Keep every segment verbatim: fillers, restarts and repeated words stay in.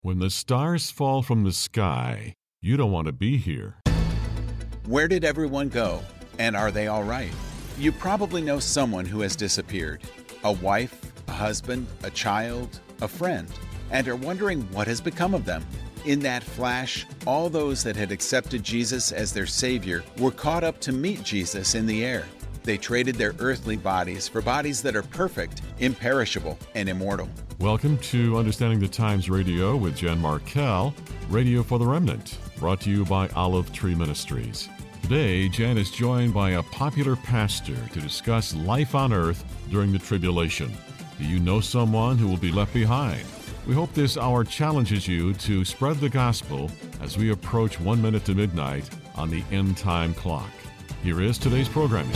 When the stars fall from the sky, you don't want to be here. Where did everyone go? And are they all right? You probably know someone who has disappeared. A wife, a husband, a child, a friend, and are wondering what has become of them. In that flash, all those that had accepted Jesus as their Savior were caught up to meet Jesus in the air. They traded their earthly bodies for bodies that are perfect, imperishable, and immortal. Welcome to Understanding the Times Radio with Jan Markell, Radio for the Remnant, brought to you by Olive Tree Ministries. Today, Jan is joined by a popular pastor to discuss life on earth during the tribulation. Do you know someone who will be left behind? We hope this hour challenges you to spread the gospel as we approach one minute to midnight on the end time clock. Here is today's programming.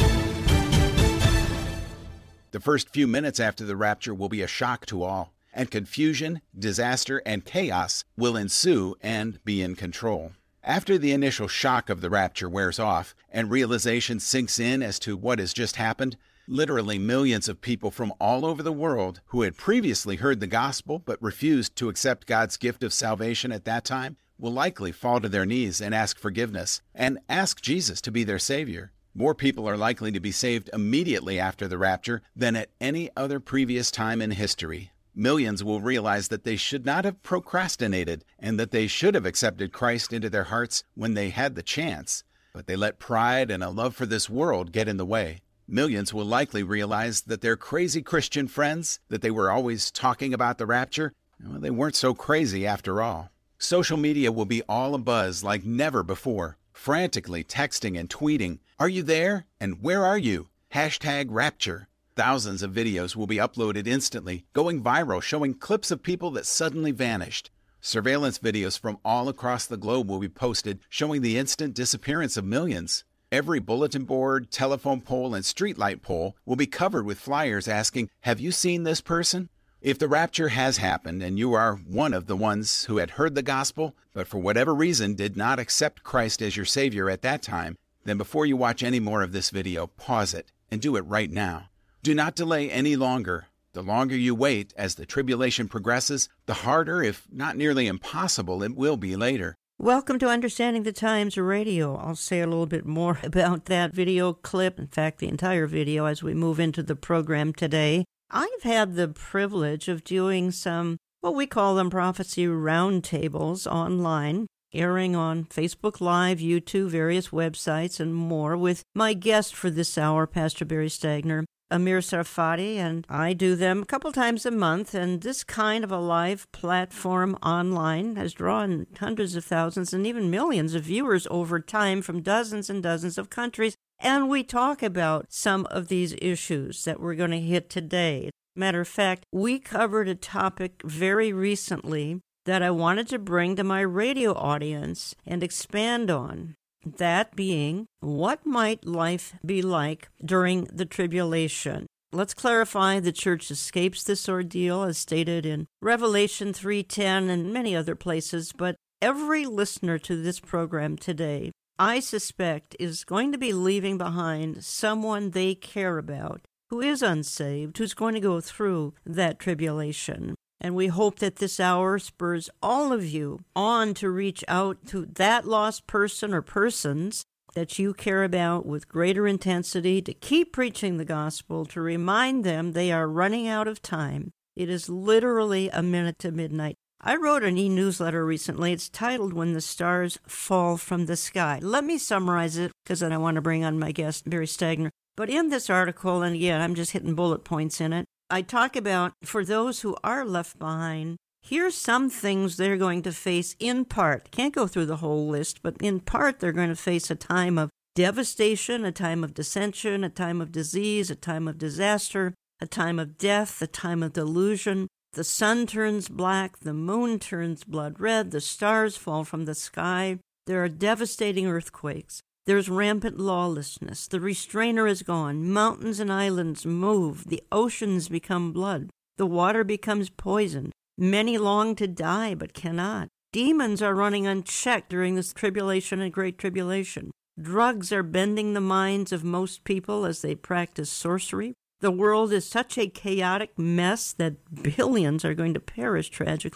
The first few minutes after the rapture will be a shock to all, and confusion, disaster, and chaos will ensue and be in control. After the initial shock of the rapture wears off and realization sinks in as to what has just happened, literally millions of people from all over the world who had previously heard the gospel but refused to accept God's gift of salvation at that time will likely fall to their knees and ask forgiveness and ask Jesus to be their Savior. More people are likely to be saved immediately after the rapture than at any other previous time in history. Millions will realize that they should not have procrastinated and that they should have accepted Christ into their hearts when they had the chance, but they let pride and a love for this world get in the way. Millions will likely realize that their crazy Christian friends, that they were always talking about the rapture, well, they weren't so crazy after all. Social media will be all abuzz like never before, frantically texting and tweeting, "Are you there? And where are you? Hashtag Rapture." Thousands of videos will be uploaded instantly, going viral, showing clips of people that suddenly vanished. Surveillance videos from all across the globe will be posted, showing the instant disappearance of millions. Every bulletin board, telephone pole, and streetlight pole will be covered with flyers asking, "Have you seen this person?" If the rapture has happened and you are one of the ones who had heard the gospel, but for whatever reason did not accept Christ as your Savior at that time, then before you watch any more of this video, pause it and do it right now. Do not delay any longer. The longer you wait as the tribulation progresses, the harder, if not nearly impossible, it will be later. Welcome to Understanding the Times Radio. I'll say a little bit more about that video clip, in fact, the entire video, as we move into the program today. I've had the privilege of doing some, what we call them, prophecy roundtables online, airing on Facebook Live, YouTube, various websites, and more, with my guest for this hour, Pastor Barry Stagner, Amir Tsarfati, and I do them a couple times a month, and this kind of a live platform online has drawn hundreds of thousands and even millions of viewers over time from dozens and dozens of countries, and we talk about some of these issues that we're going to hit today. Matter of fact, we covered a topic very recently that I wanted to bring to my radio audience and expand on. That being, what might life be like during the tribulation? Let's clarify the church escapes this ordeal as stated in Revelation three ten and many other places, but every listener to this program today, I suspect, is going to be leaving behind someone they care about who is unsaved, who's going to go through that tribulation. And we hope that this hour spurs all of you on to reach out to that lost person or persons that you care about with greater intensity, to keep preaching the gospel, to remind them they are running out of time. It is literally a minute to midnight. I wrote an e-newsletter recently. It's titled When the Stars Fall from the Sky. Let me summarize it, because then I want to bring on my guest, Barry Stagner. But in this article, and again, I'm just hitting bullet points in it, I talk about, for those who are left behind, here's some things they're going to face in part. Can't go through the whole list, but in part they're going to face a time of devastation, a time of dissension, a time of disease, a time of disaster, a time of death, a time of delusion. The sun turns black, the moon turns blood red, the stars fall from the sky. There are devastating earthquakes. There's rampant lawlessness. The restrainer is gone. Mountains and islands move. The oceans become blood. The water becomes poisoned. Many long to die, but cannot. Demons are running unchecked during this tribulation and great tribulation. Drugs are bending the minds of most people as they practice sorcery. The world is such a chaotic mess that billions are going to perish tragically.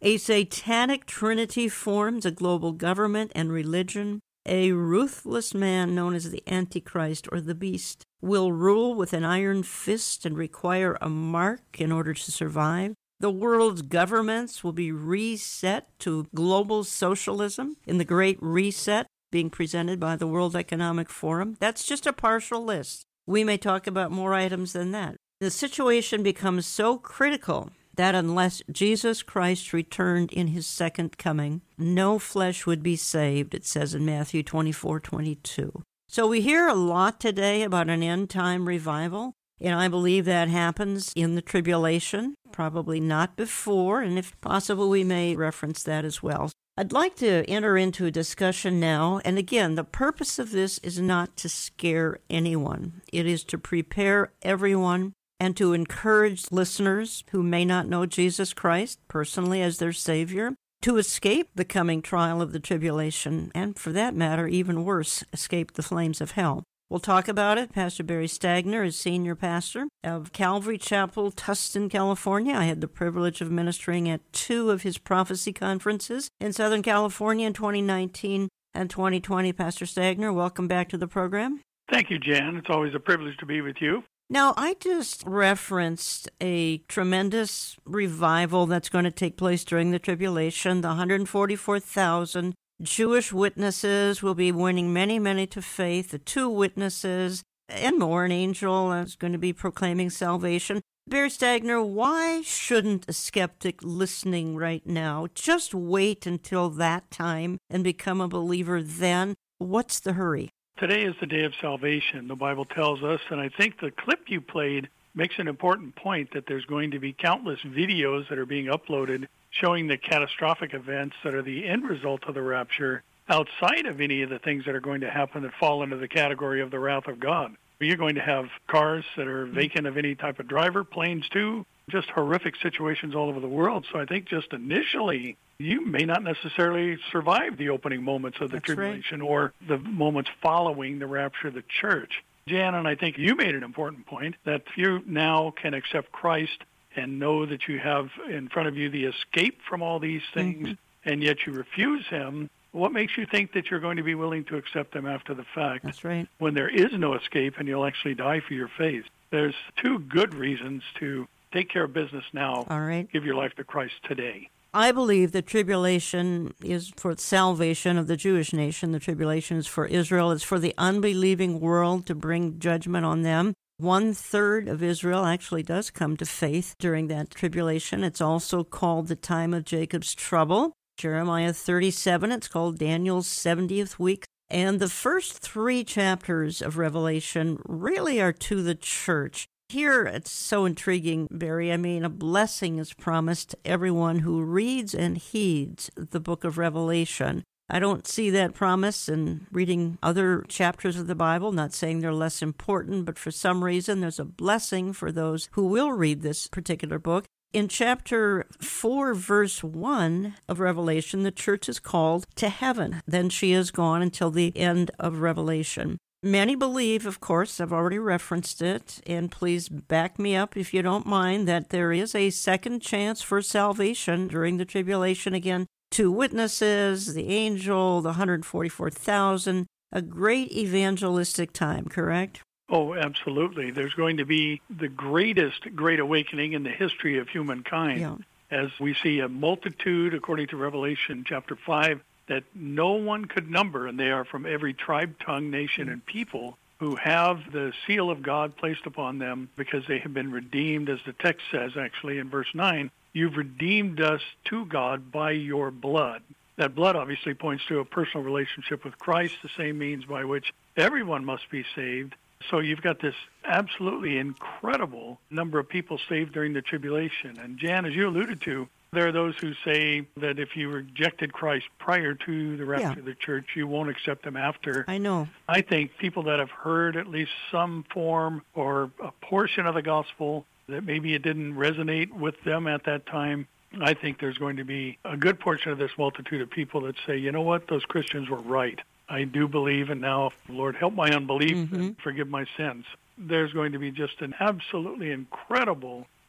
A satanic trinity forms a global government and religion. A ruthless man known as the Antichrist or the Beast will rule with an iron fist and require a mark in order to survive. The world's governments will be reset to global socialism in the Great Reset being presented by the World Economic Forum. That's just a partial list. We may talk about more items than that. The situation becomes so critical that unless Jesus Christ returned in his second coming, no flesh would be saved, it says in Matthew twenty-four twenty-two. So we hear a lot today about an end-time revival, and I believe that happens in the tribulation, probably not before, and if possible, we may reference that as well. I'd like to enter into a discussion now, and again, the purpose of this is not to scare anyone. It is to prepare everyone and to encourage listeners who may not know Jesus Christ personally as their Savior to escape the coming trial of the tribulation, and for that matter, even worse, escape the flames of hell. We'll talk about it. Pastor Barry Stagner is senior pastor of Calvary Chapel, Tustin, California. I had the privilege of ministering at two of his prophecy conferences in Southern California in twenty nineteen and twenty twenty. Pastor Stagner, welcome back to the program. Thank you, Jan. It's always a privilege to be with you. Now, I just referenced a tremendous revival that's going to take place during the tribulation. The one hundred forty-four thousand Jewish witnesses will be winning many, many to faith. The two witnesses and more, an angel is going to be proclaiming salvation. Barry Stagner, why shouldn't a skeptic listening right now just wait until that time and become a believer then? What's the hurry? Today is the day of salvation, the Bible tells us, and I think the clip you played makes an important point that there's going to be countless videos that are being uploaded showing the catastrophic events that are the end result of the rapture outside of any of the things that are going to happen that fall into the category of the wrath of God. You're going to have cars that are vacant of any type of driver, planes too, just horrific situations all over the world. So I think just initially, you may not necessarily survive the opening moments of the That's tribulation right. or the moments following the rapture of the church. Jan, and I think you made an important point that you now can accept Christ and know that you have in front of you the escape from all these things, mm-hmm. and yet you refuse him. What makes you think that you're going to be willing to accept him after the fact? That's right. When there is no escape and you'll actually die for your faith. There's two good reasons to take care of business now. All right. Give your life to Christ today. I believe the tribulation is for salvation of the Jewish nation. The tribulation is for Israel. It's for the unbelieving world to bring judgment on them. One third of Israel actually does come to faith during that tribulation. It's also called the time of Jacob's trouble. Jeremiah thirty-seven, it's called Daniel's seventieth week. And the first three chapters of Revelation really are to the church. Here, it's so intriguing, Barry. I mean, a blessing is promised to everyone who reads and heeds the book of Revelation. I don't see that promise in reading other chapters of the Bible, not saying they're less important, but for some reason there's a blessing for those who will read this particular book. In chapter four, verse one of Revelation, the church is called to heaven. Then she is gone until the end of Revelation. Many believe, of course, I've already referenced it, and please back me up if you don't mind, that there is a second chance for salvation during the tribulation. Again, two witnesses, the angel, the one hundred forty-four thousand, a great evangelistic time, correct? Oh, absolutely. There's going to be the greatest Great Awakening in the history of humankind, Yeah. as we see a multitude, according to Revelation chapter five, that no one could number, and they are from every tribe, tongue, nation, and people, who have the seal of God placed upon them because they have been redeemed, as the text says, actually, in verse nine. You've redeemed us to God by your blood. That blood obviously points to a personal relationship with Christ, the same means by which everyone must be saved. So you've got this absolutely incredible number of people saved during the tribulation. And Jan, as you alluded to, there are those who say that if you rejected Christ prior to the rapture Yeah. of the church, you won't accept him after. I know. I think people that have heard at least some form or a portion of the gospel, that maybe it didn't resonate with them at that time, I think there's going to be a good portion of this multitude of people that say, you know what, those Christians were right. I do believe, and now, Lord, help my unbelief Mm-hmm. and forgive my sins. There's going to be just an absolutely incredible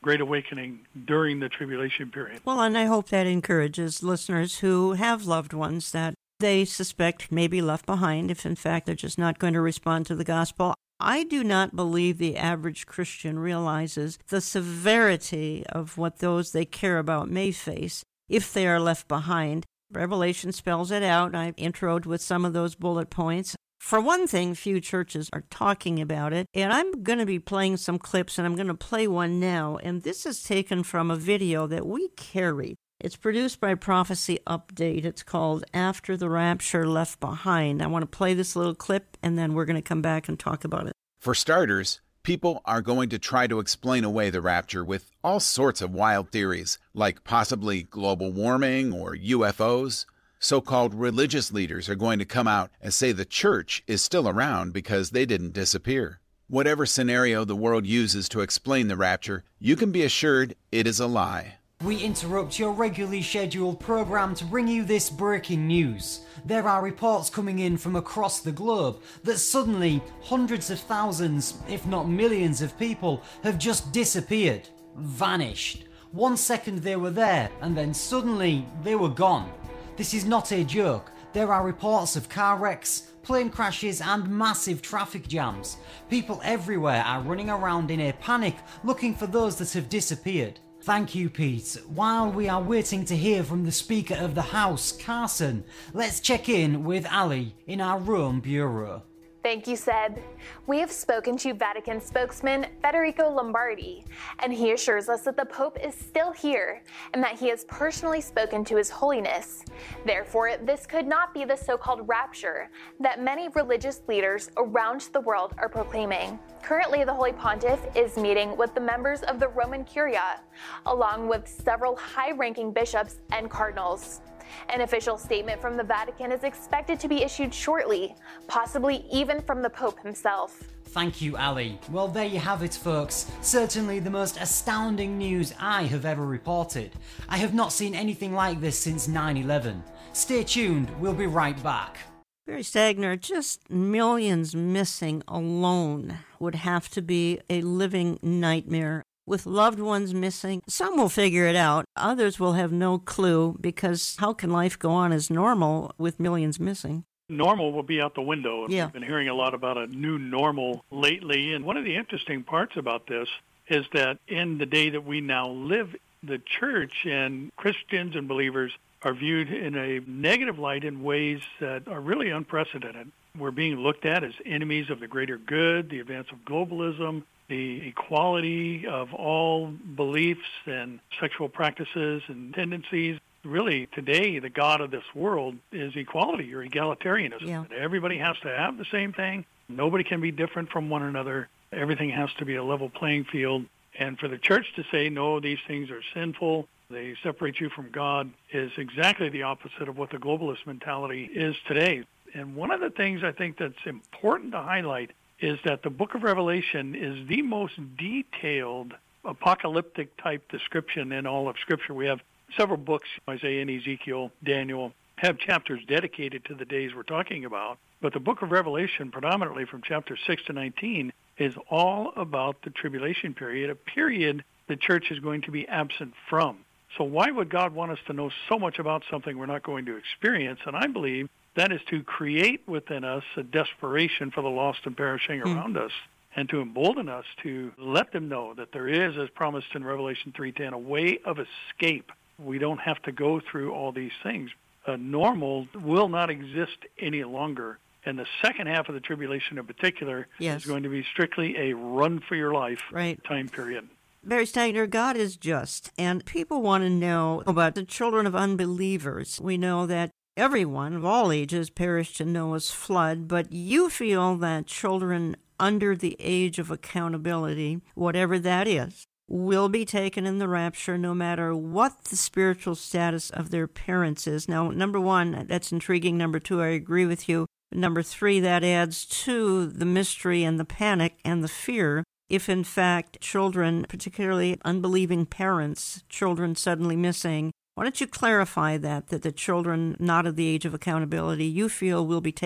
Great Awakening during the tribulation period. Well, and I hope that encourages listeners who have loved ones that they suspect may be left behind if, in fact, they're just not going to respond to the gospel. I do not believe the average Christian realizes the severity of what those they care about may face if they are left behind. Revelation spells it out. I've introed with some of those bullet points. For one thing, few churches are talking about it, and I'm going to be playing some clips, and I'm going to play one now, and this is taken from a video that we carried. It's produced by Prophecy Update. It's called After the Rapture Left Behind. I want to play this little clip, and then we're going to come back and talk about it. For starters, people are going to try to explain away the rapture with all sorts of wild theories, like possibly global warming or U F Os. So-called religious leaders are going to come out and say the church is still around because they didn't disappear. Whatever scenario the world uses to explain the rapture, you can be assured it is a lie. We interrupt your regularly scheduled program to bring you this breaking news. There are reports coming in from across the globe that suddenly hundreds of thousands, if not millions of people have just disappeared, vanished. One second they were there and then suddenly they were gone. This is not a joke. There are reports of car wrecks, plane crashes and massive traffic jams. People everywhere are running around in a panic looking for those that have disappeared. Thank you, Pete. While we are waiting to hear from the Speaker of the House, Carson, let's check in with Ali in our Rome Bureau. Thank you, Seb. We have spoken to Vatican spokesman Federico Lombardi, and he assures us that the Pope is still here and that he has personally spoken to His Holiness. Therefore, this could not be the so-called rapture that many religious leaders around the world are proclaiming. Currently, the Holy Pontiff is meeting with the members of the Roman Curia, along with several high-ranking bishops and cardinals. An official statement from the Vatican is expected to be issued shortly, possibly even from the Pope himself. Thank you, Ali. Well, there you have it, folks. Certainly the most astounding news I have ever reported. I have not seen anything like this since nine eleven. Stay tuned, we'll be right back. Barry Stagner, just millions missing alone would have to be a living nightmare. With loved ones missing, some will figure it out. Others will have no clue, because how can life go on as normal with millions missing? Normal will be out the window. Yeah. We've been hearing a lot about a new normal lately. And one of the interesting parts about this is that in the day that we now live, the church and Christians and believers are viewed in a negative light in ways that are really unprecedented. We're being looked at as enemies of the greater good, the advance of globalism, the equality of all beliefs and sexual practices and tendencies. Really, today, the God of this world is equality or egalitarianism. Yeah. Everybody has to have the same thing. Nobody can be different from one another. Everything has to be a level playing field. And for the church to say, no, these things are sinful, they separate you from God, is exactly the opposite of what the globalist mentality is today. And one of the things I think that's important to highlight is that the book of Revelation is the most detailed apocalyptic type description in all of Scripture. We have several books, Isaiah and Ezekiel, Daniel, have chapters dedicated to the days we're talking about. But the book of Revelation, predominantly from chapter six to nineteen, is all about the tribulation period, a period the church is going to be absent from. So why would God want us to know so much about something we're not going to experience? And I believe that is to create within us a desperation for the lost and perishing mm. around us, and to embolden us to let them know that there is, as promised in Revelation three ten, a way of escape. We don't have to go through all these things. A normal will not exist any longer. And the second half of the tribulation in particular yes. is going to be strictly a run-for-your-life right. time period. Barry Stagner, God is just, and people want to know about the children of unbelievers. We know that everyone of all ages perished in Noah's flood, but you feel that children under the age of accountability, whatever that is, will be taken in the rapture no matter what the spiritual status of their parents is. Now, number one, that's intriguing. Number two, I agree with you. Number three, that adds to the mystery and the panic and the fear if, in fact, children, particularly unbelieving parents, children suddenly missing. Why don't you clarify that, that the children not of the age of accountability you feel will be taken?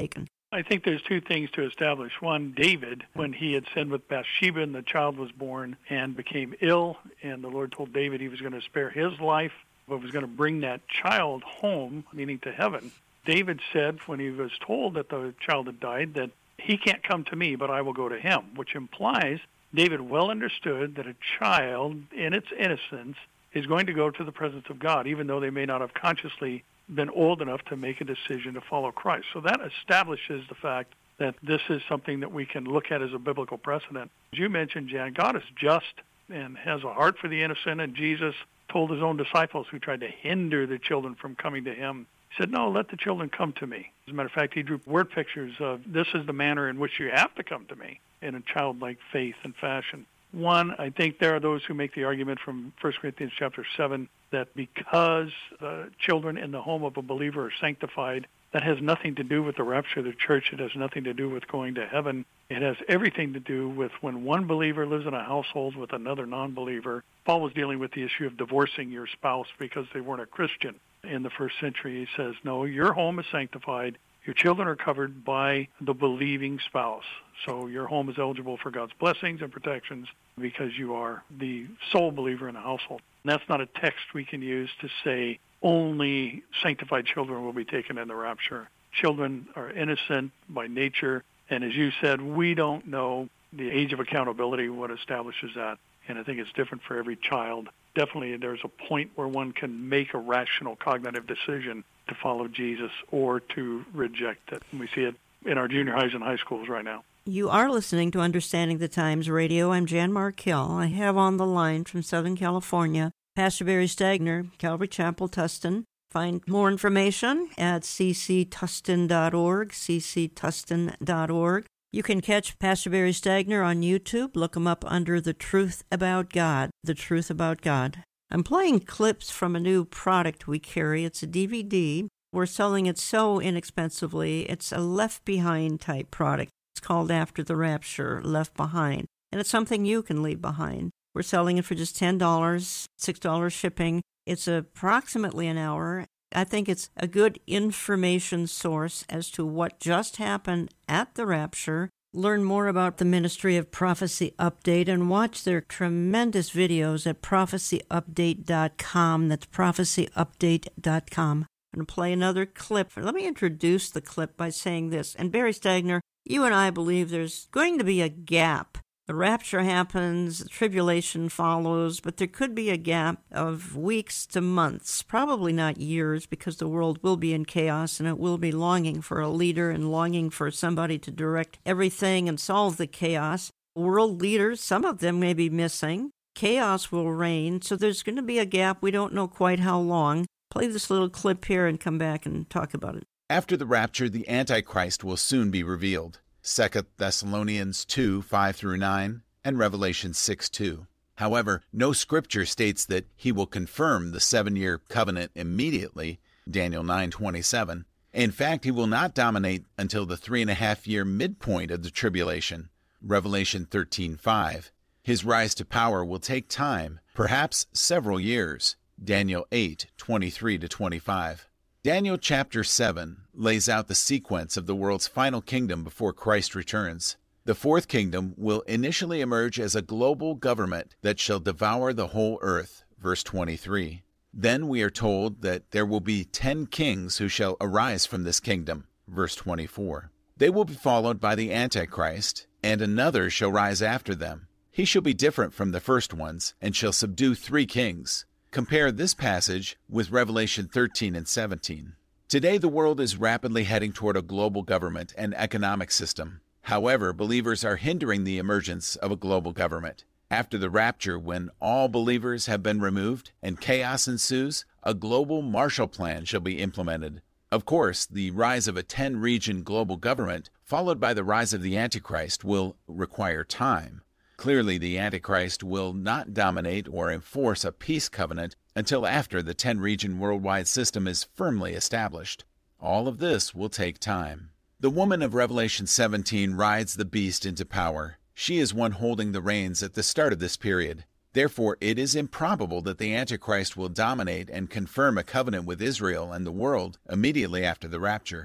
I think there's two things to establish. One, David, when he had sinned with Bathsheba and the child was born and became ill, and the Lord told David he was going to spare his life, but was going to bring that child home, meaning to heaven. David said when he was told that the child had died that he can't come to me, but I will go to him, which implies David well understood that a child, in its innocence, is going to go to the presence of God, even though they may not have consciously been old enough to make a decision to follow Christ. So that establishes the fact that this is something that we can look at as a biblical precedent. As you mentioned, Jan, God is just and has a heart for the innocent, and Jesus told his own disciples who tried to hinder the children from coming to him, he said, no, let the children come to me. As a matter of fact, he drew word pictures of this is the manner in which you have to come to me in a childlike faith and fashion. One, I think there are those who make the argument from First Corinthians chapter seven that because the children in the home of a believer are sanctified, that has nothing to do with the rapture of the church. It has nothing to do with going to heaven. It has everything to do with when one believer lives in a household with another non-believer. Paul was dealing with the issue of divorcing your spouse because they weren't a Christian. In the first century, he says, no, your home is sanctified. Your children are covered by the believing spouse. So your home is eligible for God's blessings and protections because you are the sole believer in the household. And that's not a text we can use to say only sanctified children will be taken in the rapture. Children are innocent by nature, and as you said, we don't know the age of accountability, what establishes that. And I think it's different for every child. Definitely there's a point where one can make a rational cognitive decision to follow Jesus or to reject it. And we see it in our junior highs and high schools right now. You are listening to Understanding the Times Radio. I'm Jan Markell. I have on the line from Southern California Pastor Barry Stagner, Calvary Chapel, Tustin. Find more information at c c tustin dot org, c c tustin dot org. You can catch Pastor Barry Stagner on YouTube. Look him up under The Truth About God, The Truth About God. I'm playing clips from a new product we carry. It's a D V D. We're selling it so inexpensively. It's a Left Behind type product. It's called After the Rapture, Left Behind. And it's something you can leave behind. We're selling it for just ten dollars, six dollars shipping. It's approximately an hour. I think it's a good information source as to what just happened at the rapture. Learn more about the Ministry of Prophecy Update and watch their tremendous videos at prophecy update dot com. That's prophecy update dot com. I'm going to play another clip. Let me introduce the clip by saying this. And Barry Stagner, you and I believe there's going to be a gap. The rapture happens, the tribulation follows, but there could be a gap of weeks to months, probably not years, because the world will be in chaos and it will be longing for a leader and longing for somebody to direct everything and solve the chaos. World leaders, some of them may be missing. Chaos will reign, so there's going to be a gap. We don't know quite how long. Play this little clip here and come back and talk about it. After the rapture, the Antichrist will soon be revealed. Second Thessalonians two, five through nine, and Revelation six, two. However, no scripture states that he will confirm the seven-year covenant immediately, Daniel nine, twenty-seven. In fact, he will not dominate until the three-and-a-half-year midpoint of the tribulation, Revelation thirteen, five. His rise to power will take time, perhaps several years, Daniel eight, twenty-three to twenty-five. Daniel chapter seven lays out the sequence of the world's final kingdom before Christ returns. The fourth kingdom will initially emerge as a global government that shall devour the whole earth, verse twenty-three. Then we are told that there will be ten kings who shall arise from this kingdom, verse twenty-four. They will be followed by the Antichrist, and another shall rise after them. He shall be different from the first ones, and shall subdue three kings. Compare this passage with Revelation thirteen and seventeen. Today, the world is rapidly heading toward a global government and economic system. However, believers are hindering the emergence of a global government. After the rapture, when all believers have been removed and chaos ensues, a global Marshall Plan shall be implemented. Of course, the rise of a ten-region global government, followed by the rise of the Antichrist, will require time. Clearly, the Antichrist will not dominate or enforce a peace covenant until after the ten-region worldwide system is firmly established. All of this will take time. The woman of Revelation seventeen rides the beast into power. She is one holding the reins at the start of this period. Therefore, it is improbable that the Antichrist will dominate and confirm a covenant with Israel and the world immediately after the rapture.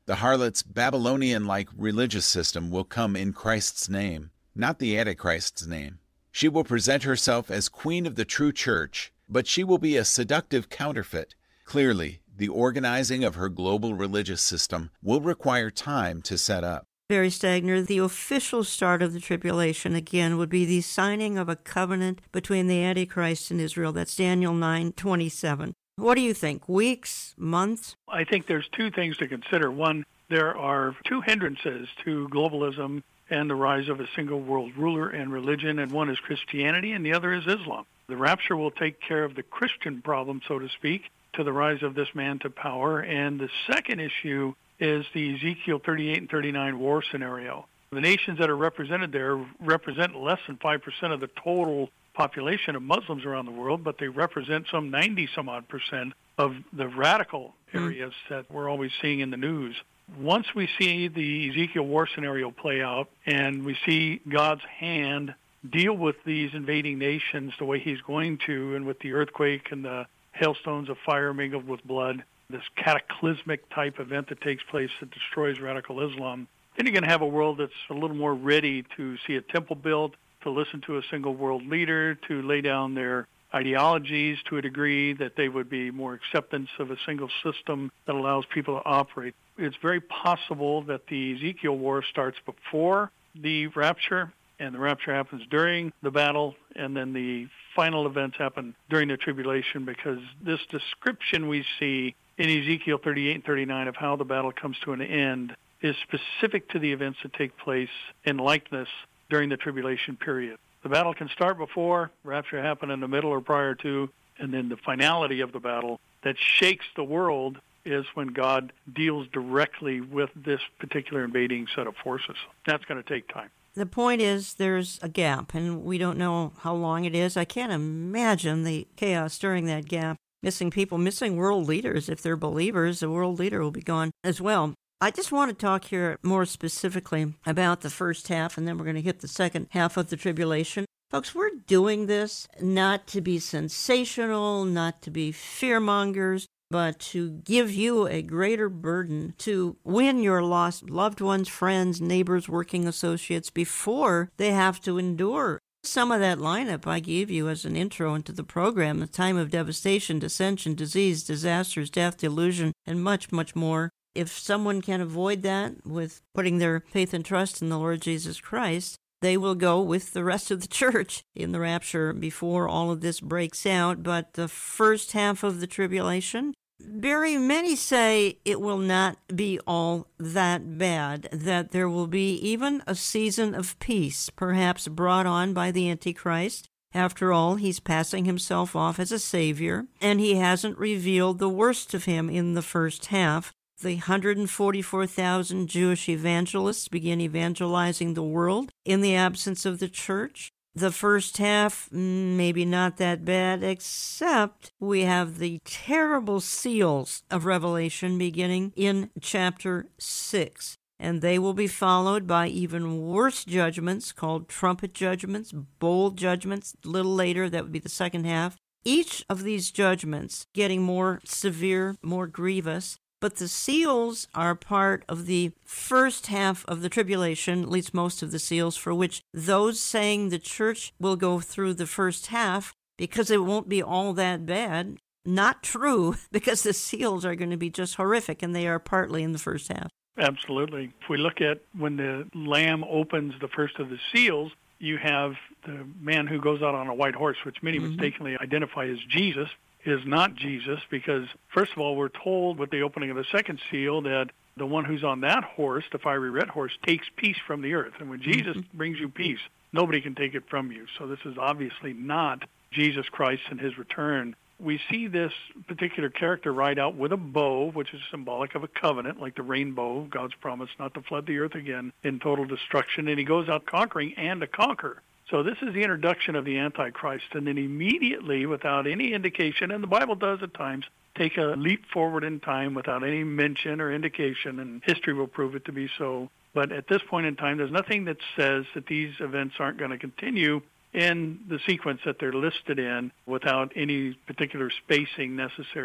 The harlot's Babylonian-like religious system will come in Christ's name, not the Antichrist's name. She will present herself as queen of the true church, but she will be a seductive counterfeit. Clearly, the organizing of her global religious system will require time to set up. Barry Stagner, the official start of the tribulation, again, would be the signing of a covenant between the Antichrist and Israel. That's Daniel nine twenty-seven. What do you think? Weeks? Months? I think there's two things to consider. One, there are two hindrances to globalism and the rise of a single world ruler and religion, and one is Christianity and the other is Islam. The rapture will take care of the Christian problem, so to speak, to the rise of this man to power. And the second issue is the Ezekiel thirty-eight and thirty-nine war scenario. The nations that are represented there represent less than five percent of the total population of Muslims around the world, but they represent some ninety some odd percent of the radical areas mm. that we're always seeing in the news. Once we see the Ezekiel war scenario play out and we see God's hand deal with these invading nations the way he's going to, and with the earthquake and the hailstones of fire mingled with blood, this cataclysmic type event that takes place that destroys radical Islam, then you're going to have a world that's a little more ready to see a temple built, to listen to a single world leader, to lay down their ideologies to a degree that they would be more acceptance of a single system that allows people to operate. It's very possible that the Ezekiel war starts before the rapture, and the rapture happens during the battle, and then the final events happen during the tribulation, because this description we see in Ezekiel thirty-eight and thirty-nine of how the battle comes to an end is specific to the events that take place in likeness during the tribulation period. The battle can start before, rapture happen in the middle or prior to, and then the finality of the battle that shakes the world is when God deals directly with this particular invading set of forces. That's going to take time. The point is there's a gap, and we don't know how long it is. I can't imagine the chaos during that gap. Missing people, missing world leaders. If they're believers, the world leader will be gone as well. I just want to talk here more specifically about the first half, and then we're going to hit the second half of the tribulation. Folks, we're doing this not to be sensational, not to be fearmongers, but to give you a greater burden to win your lost loved ones, friends, neighbors, working associates before they have to endure some of that lineup I gave you as an intro into the program: the time of devastation, dissension, disease, disasters, death, delusion, and much, much more. If someone can avoid that with putting their faith and trust in the Lord Jesus Christ, they will go with the rest of the church in the rapture before all of this breaks out. But the first half of the tribulation, very many say it will not be all that bad, that there will be even a season of peace, perhaps brought on by the Antichrist. After all, he's passing himself off as a savior, and he hasn't revealed the worst of him in the first half. The one hundred forty-four thousand Jewish evangelists begin evangelizing the world in the absence of the church. The first half, maybe not that bad, except we have the terrible seals of Revelation beginning in chapter six. And they will be followed by even worse judgments called trumpet judgments, bowl judgments. A little later, that would be the second half. Each of these judgments getting more severe, more grievous. But the seals are part of the first half of the tribulation, at least most of the seals, for which those saying the church will go through the first half because it won't be all that bad. Not true, because the seals are going to be just horrific, and they are partly in the first half. Absolutely. If we look at when the Lamb opens the first of the seals, you have the man who goes out on a white horse, which many mm-hmm. mistakenly identify as Jesus, is not Jesus, because, first of all, we're told with the opening of the second seal that the one who's on that horse, the fiery red horse, takes peace from the earth. And when Jesus mm-hmm. brings you peace, nobody can take it from you. So this is obviously not Jesus Christ and his return. We see this particular character ride out with a bow, which is symbolic of a covenant, like the rainbow, God's promise not to flood the earth again in total destruction. And he goes out conquering and to conquer. So this is the introduction of the Antichrist, and then immediately, without any indication, and the Bible does at times, take a leap forward in time without any mention or indication, and history will prove it to be so. But at this point in time, there's nothing that says that these events aren't going to continue in the sequence that they're listed in without any particular spacing necessary.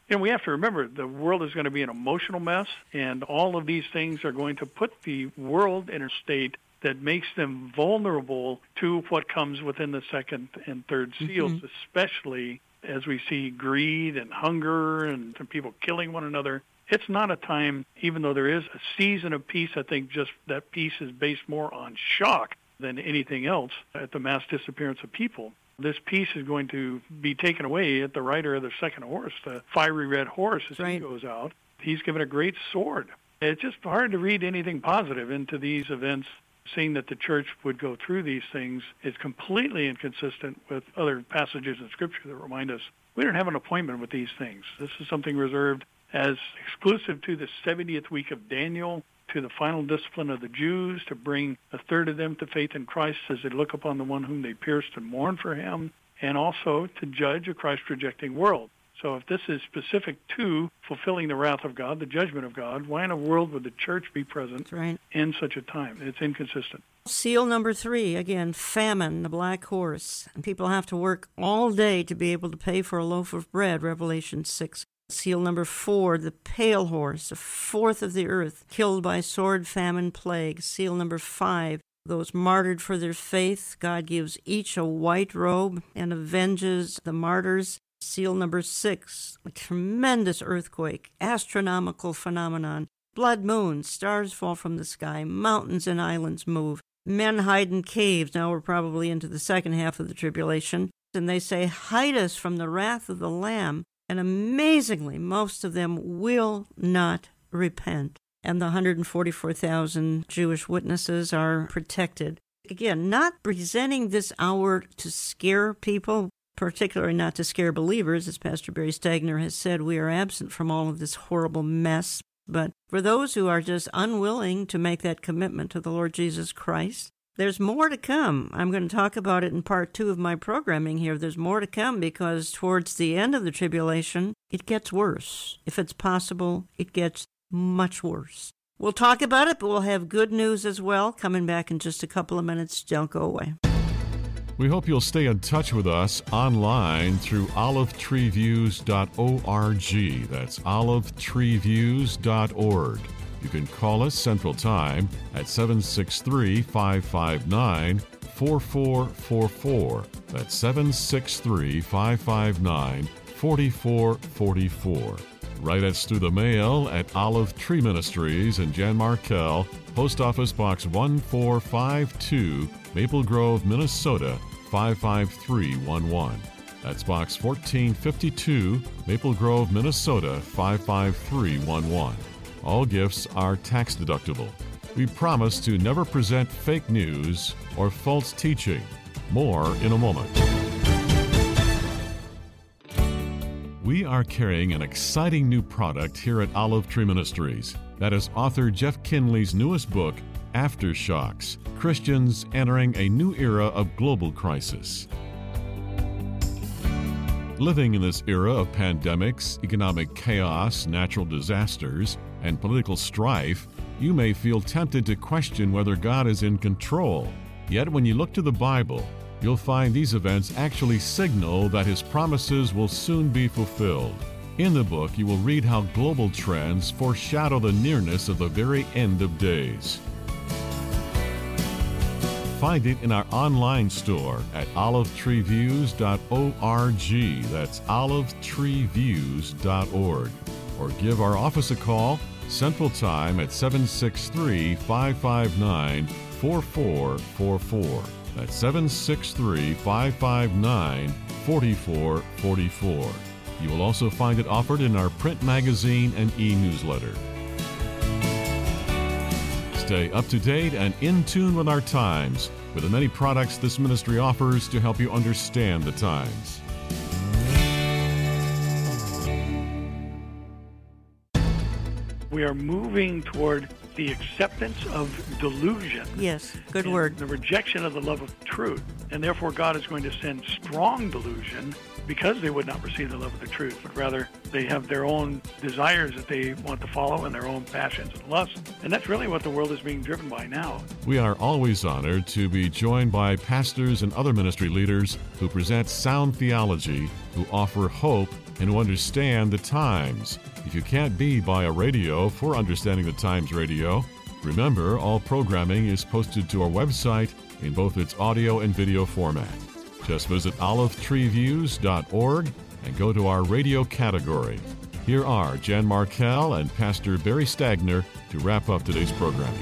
And we have to remember the world is going to be an emotional mess, and all of these things are going to put the world in a state that makes them vulnerable to what comes within the second and third seals, mm-hmm. especially as we see greed and hunger and people killing one another. It's not a time, even though there is a season of peace, I think just that peace is based more on shock than anything else at the mass disappearance of people. This peace is going to be taken away at the rider of the second horse, the fiery red horse, as right. he goes out. He's given a great sword. It's just hard to read anything positive into these events. Seeing that the church would go through these things is completely inconsistent with other passages in Scripture that remind us we don't have an appointment with these things. This is something reserved as exclusive to the seventieth week of Daniel, to the final discipline of the Jews, to bring a third of them to faith in Christ as they look upon the one whom they pierced and mourn for him, and also to judge a Christ-rejecting world. So if this is specific to fulfilling the wrath of God, the judgment of God, why in a world would the church be present right. in such a time? It's inconsistent. Seal number three, again, famine, the black horse. And people have to work all day to be able to pay for a loaf of bread, Revelation six. Seal number four, the pale horse, a fourth of the earth, killed by sword, famine, plague. Seal number five, those martyred for their faith. God gives each a white robe and avenges the martyrs. Seal number six, a tremendous earthquake, astronomical phenomenon. Blood moons, stars fall from the sky, mountains and islands move. Men hide in caves. Now we're probably into the second half of the tribulation. And they say, hide us from the wrath of the Lamb. And amazingly, most of them will not repent. And the one hundred forty-four thousand Jewish witnesses are protected. Again, not presenting this hour to scare people, particularly not to scare believers. As Pastor Barry Stagner has said, we are absent from all of this horrible mess. But for those who are just unwilling to make that commitment to the Lord Jesus Christ, there's more to come. I'm going to talk about it in part two of my programming here. There's more to come because towards the end of the tribulation, it gets worse. If it's possible, it gets much worse. We'll talk about it, but we'll have good news as well. Coming back in just a couple of minutes. Don't go away. We hope you'll stay in touch with us online through olive tree views dot org. That's olive tree views dot org. You can call us Central Time at seven six three, five five nine, four four four four. That's seven six three, five five nine, four four four four. Write us through the mail at Olive Tree Ministries in Jan Markell, Post Office Box one four five two, Maple Grove, Minnesota five five three one one. That's Box fourteen fifty-two, Maple Grove, Minnesota five five three one one. All gifts are tax deductible. We promise to never present fake news or false teaching. More in a moment. We are carrying an exciting new product here at Olive Tree Ministries. That is author Jeff Kinley's newest book, Aftershocks: Christians Entering a New Era of Global Crisis. Living in this era of pandemics, economic chaos, natural disasters, and political strife, you may feel tempted to question whether God is in control. Yet when you look to the Bible, you'll find these events actually signal that His promises will soon be fulfilled. In the book, you will read how global trends foreshadow the nearness of the very end of days. Find it in our online store at olive tree views dot org. That's olive tree views dot org. Or give our office a call, Central Time at seven six three, five five nine, four four four four. That's seven six three, five five nine, four four four four. You will also find it offered in our print magazine and e-newsletter. Stay up to date and in tune with our times with the many products this ministry offers to help you understand the times. We are moving toward the acceptance of delusion. Yes, good word. The rejection of the love of truth. And therefore God is going to send strong delusion because they would not receive the love of the truth, but rather they have their own desires that they want to follow and their own passions and lusts. And that's really what the world is being driven by now. We are always honored to be joined by pastors and other ministry leaders who present sound theology, who offer hope and who understand the times. If you can't be by a radio for Understanding the Times Radio, remember all programming is posted to our website in both its audio and video format. Just visit olive tree views dot org and go to our radio category. Here are Jan Markell and Pastor Barry Stagner to wrap up today's programming.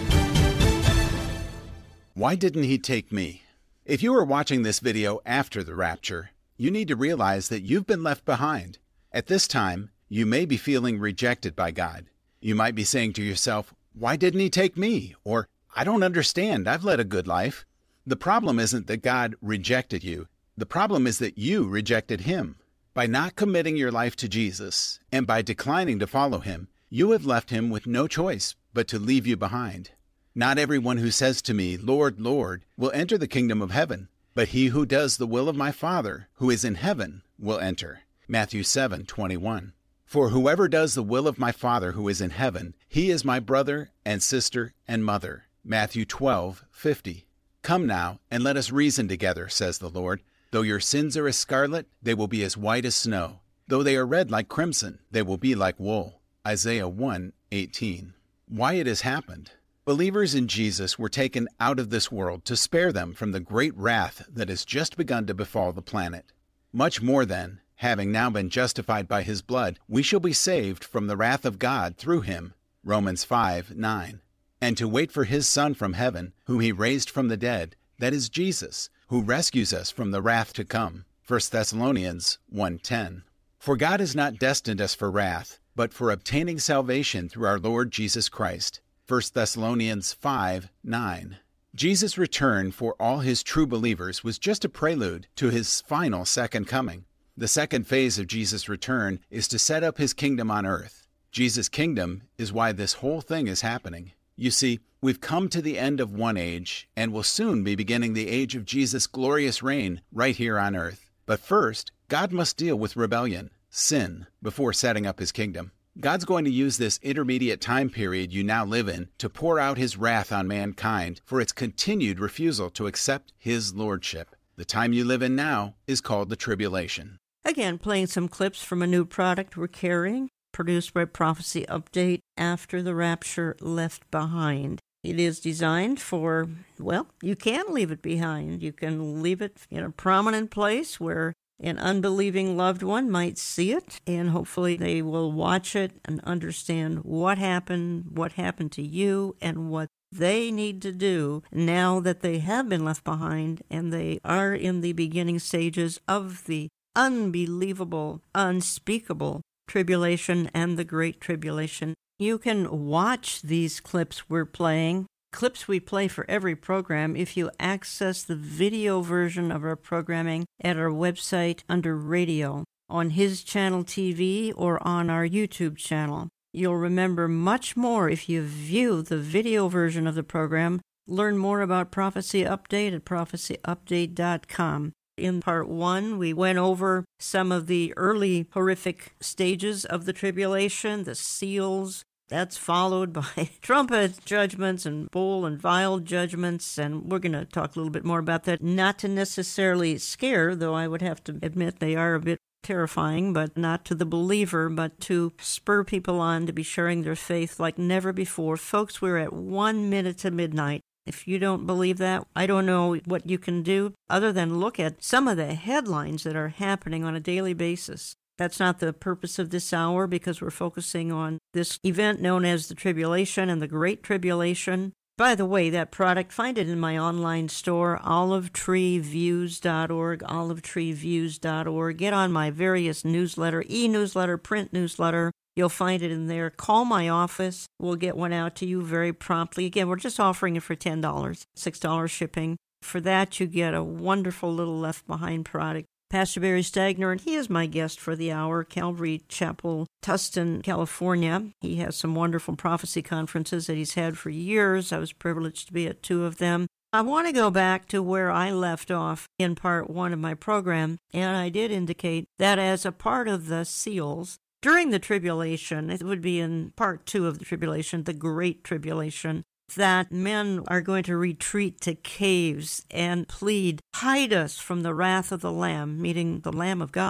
Why didn't he take me? If you are watching this video after the rapture, you need to realize that you've been left behind. At this time, you may be feeling rejected by God. You might be saying to yourself, "Why didn't he take me?" Or, "I don't understand. I've led a good life." The problem isn't that God rejected you. The problem is that you rejected him. By not committing your life to Jesus and by declining to follow him, you have left him with no choice but to leave you behind. Not everyone who says to me, "Lord, Lord," will enter the kingdom of heaven, but he who does the will of my Father who is in heaven will enter. Matthew seven twenty-one. For whoever does the will of my Father who is in heaven, he is my brother and sister and mother. Matthew twelve fifty. Come now, and let us reason together, says the Lord. Though your sins are as scarlet, they will be as white as snow. Though they are red like crimson, they will be like wool. Isaiah one eighteen. Why it has happened. Believers in Jesus were taken out of this world to spare them from the great wrath that has just begun to befall the planet. Much more then, having now been justified by his blood, we shall be saved from the wrath of God through him. Romans five nine. And to wait for his Son from heaven, whom he raised from the dead, that is Jesus, who rescues us from the wrath to come. First Thessalonians one ten. For God has not destined us for wrath, but for obtaining salvation through our Lord Jesus Christ. First Thessalonians five nine. Jesus' return for all his true believers was just a prelude to his final second coming. The second phase of Jesus' return is to set up his kingdom on earth. Jesus' kingdom is why this whole thing is happening. You see, we've come to the end of one age and will soon be beginning the age of Jesus' glorious reign right here on earth. But first, God must deal with rebellion, sin, before setting up his kingdom. God's going to use this intermediate time period you now live in to pour out his wrath on mankind for its continued refusal to accept his lordship. The time you live in now is called the tribulation. Again, playing some clips from a new product we're carrying, produced by Prophecy Update After the Rapture Left Behind. It is designed for, well, you can leave it behind. You can leave it in a prominent place where an unbelieving loved one might see it, and hopefully they will watch it and understand what happened, what happened to you, and what they need to do now that they have been left behind and they are in the beginning stages of the unbelievable, unspeakable tribulation and the Great Tribulation. You can watch these clips we're playing, clips we play for every program, if you access the video version of our programming at our website under radio, on His Channel T V or on our YouTube channel. You'll remember much more if you view the video version of the program. Learn more about Prophecy Update at prophecy update dot com. In part one, we went over some of the early horrific stages of the tribulation, the seals. That's followed by trumpet judgments and bowl and vial judgments, and we're going to talk a little bit more about that. Not to necessarily scare, though I would have to admit they are a bit terrifying, but not to the believer, but to spur people on to be sharing their faith like never before. Folks, we're at one minute to midnight. If you don't believe that, I don't know what you can do other than look at some of the headlines that are happening on a daily basis. That's not the purpose of this hour because we're focusing on this event known as the Tribulation and the Great Tribulation. By the way, that product, find it in my online store, olive tree views dot org, olive tree views dot org. Get on my various newsletter, e-newsletter, print newsletter. You'll find it in there. Call my office. We'll get one out to you very promptly. Again, we're just offering it for ten dollars, six dollars shipping. For that, you get a wonderful little Left Behind product. Pastor Barry Stagner, and he is my guest for the hour, Calvary Chapel, Tustin, California. He has some wonderful prophecy conferences that he's had for years. I was privileged to be at two of them. I want to go back to where I left off in part one of my program, and I did indicate that as a part of the seals, during the tribulation, it would be in part two of the tribulation, the Great Tribulation, that men are going to retreat to caves and plead, hide us from the wrath of the Lamb, meaning the Lamb of God,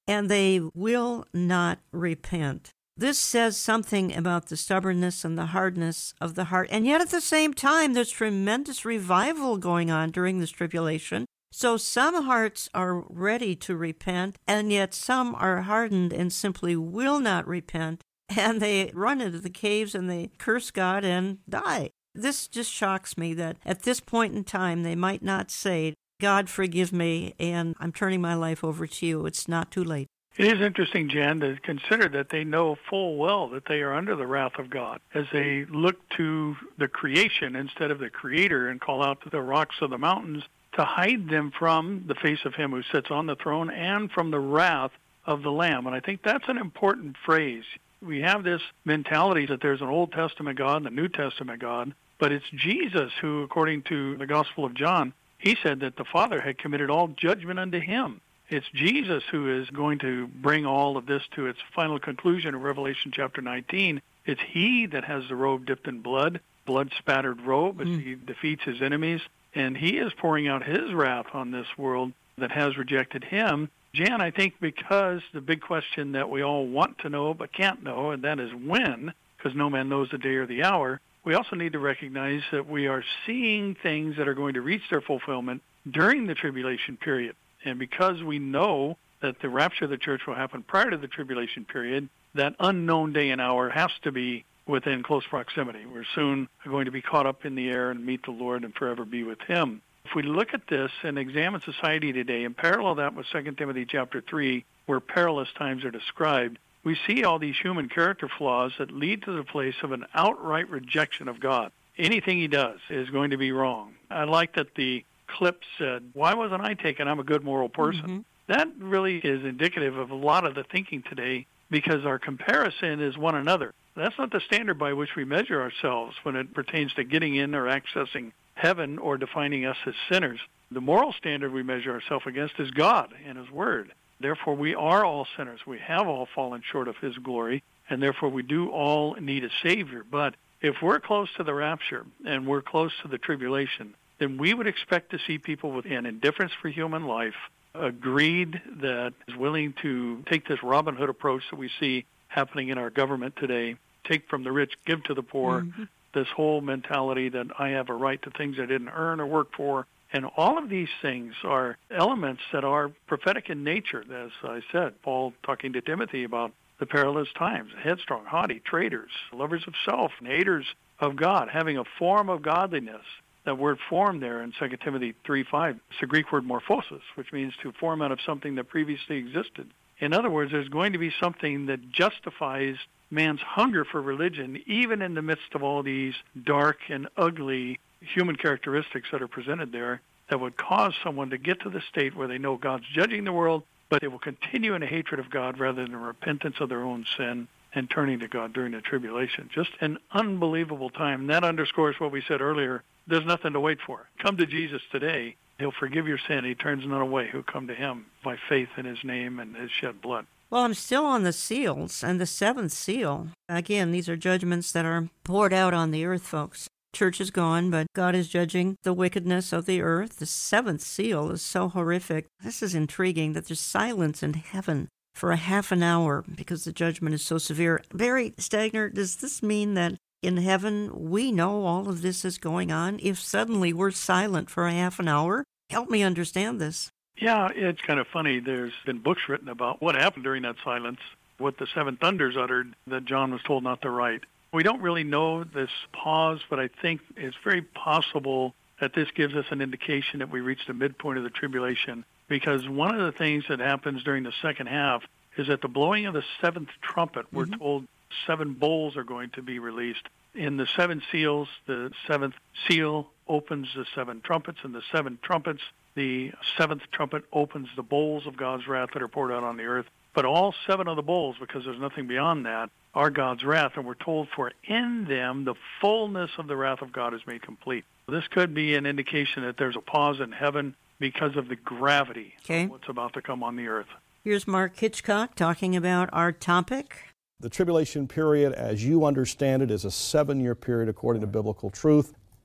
and they will not repent. This says something about the stubbornness and the hardness of the heart. And yet at the same time, there's tremendous revival going on during this tribulation. So some hearts are ready to repent, and yet some are hardened and simply will not repent. And they run into the caves and they curse God and die. This just shocks me that at this point in time, they might not say, God, forgive me, and I'm turning my life over to you. It's not too late. It is interesting, Jan, to consider that they know full well that they are under the wrath of God as they look to the creation instead of the Creator and call out to the rocks of the mountains to hide them from the face of Him who sits on the throne and from the wrath of the Lamb. And I think that's an important phrase. We have this mentality that there's an Old Testament God and a New Testament God, but it's Jesus who, according to the Gospel of John, He said that the Father had committed all judgment unto Him. It's Jesus who is going to bring all of this to its final conclusion in Revelation chapter nineteen. It's He that has the robe dipped in blood, blood-spattered robe, as mm. He defeats His enemies. And He is pouring out His wrath on this world that has rejected Him. Jan, I think because the big question that we all want to know but can't know, and that is when, because no man knows the day or the hour, we also need to recognize that we are seeing things that are going to reach their fulfillment during the tribulation period. And because we know that the rapture of the church will happen prior to the tribulation period, that unknown day and hour has to be within close proximity. We're soon going to be caught up in the air and meet the Lord and forever be with Him. If we look at this and examine society today and parallel that with Second Timothy chapter three, where perilous times are described, we see all these human character flaws that lead to the place of an outright rejection of God. Anything He does is going to be wrong. I like that the clip said, why wasn't I taken? I'm a good moral person. Mm-hmm. That really is indicative of a lot of the thinking today because our comparison is one another. That's not the standard by which we measure ourselves when it pertains to getting in or accessing heaven or defining us as sinners. The moral standard we measure ourselves against is God and His Word. Therefore, we are all sinners. We have all fallen short of His glory, and therefore we do all need a Savior. But if we're close to the rapture and we're close to the tribulation, then we would expect to see people with an indifference for human life, a greed that is willing to take this Robin Hood approach that we see happening in our government today, take from the rich, give to the poor, mm-hmm. this whole mentality that I have a right to things I didn't earn or work for. And all of these things are elements that are prophetic in nature. As I said, Paul talking to Timothy about the perilous times, headstrong, haughty, traitors, lovers of self, and haters of God, having a form of godliness. That word form there in Second Timothy three five, it's the Greek word morphosis, which means to form out of something that previously existed. In other words, there's going to be something that justifies man's hunger for religion, even in the midst of all these dark and ugly human characteristics that are presented there, that would cause someone to get to the state where they know God's judging the world, but they will continue in a hatred of God rather than a repentance of their own sin and turning to God during the tribulation. Just an unbelievable time. And that underscores what we said earlier. There's nothing to wait for. Come to Jesus today. He'll forgive your sin. He turns none away who come to Him by faith in His name and His shed blood. Well, I'm still on the seals, and the seventh seal. Again, these are judgments that are poured out on the earth, folks. Church is gone, but God is judging the wickedness of the earth. The seventh seal is so horrific. This is intriguing that there's silence in heaven for a half an hour because the judgment is so severe. Barry Stagner, does this mean that in heaven we know all of this is going on if suddenly we're silent for a half an hour? Help me understand this. Yeah, it's kind of funny. There's been books written about what happened during that silence, what the seven thunders uttered that John was told not to write. We don't really know this pause, but I think it's very possible that this gives us an indication that we reached the midpoint of the tribulation, because one of the things that happens during the second half is at the blowing of the seventh trumpet, we're mm-hmm. told seven bowls are going to be released. In the seven seals, the seventh seal opens the seven trumpets, and the seven trumpets, the seventh trumpet opens the bowls of God's wrath that are poured out on the earth. But all seven of the bowls, because there's nothing beyond that, are God's wrath, and we're told for in them the fullness of the wrath of God is made complete. This could be an indication that there's a pause in heaven because of the gravity okay. of what's about to come on the earth. Here's Mark Hitchcock talking about our topic. The tribulation period, as you understand it, is a seven-year period according to biblical truth.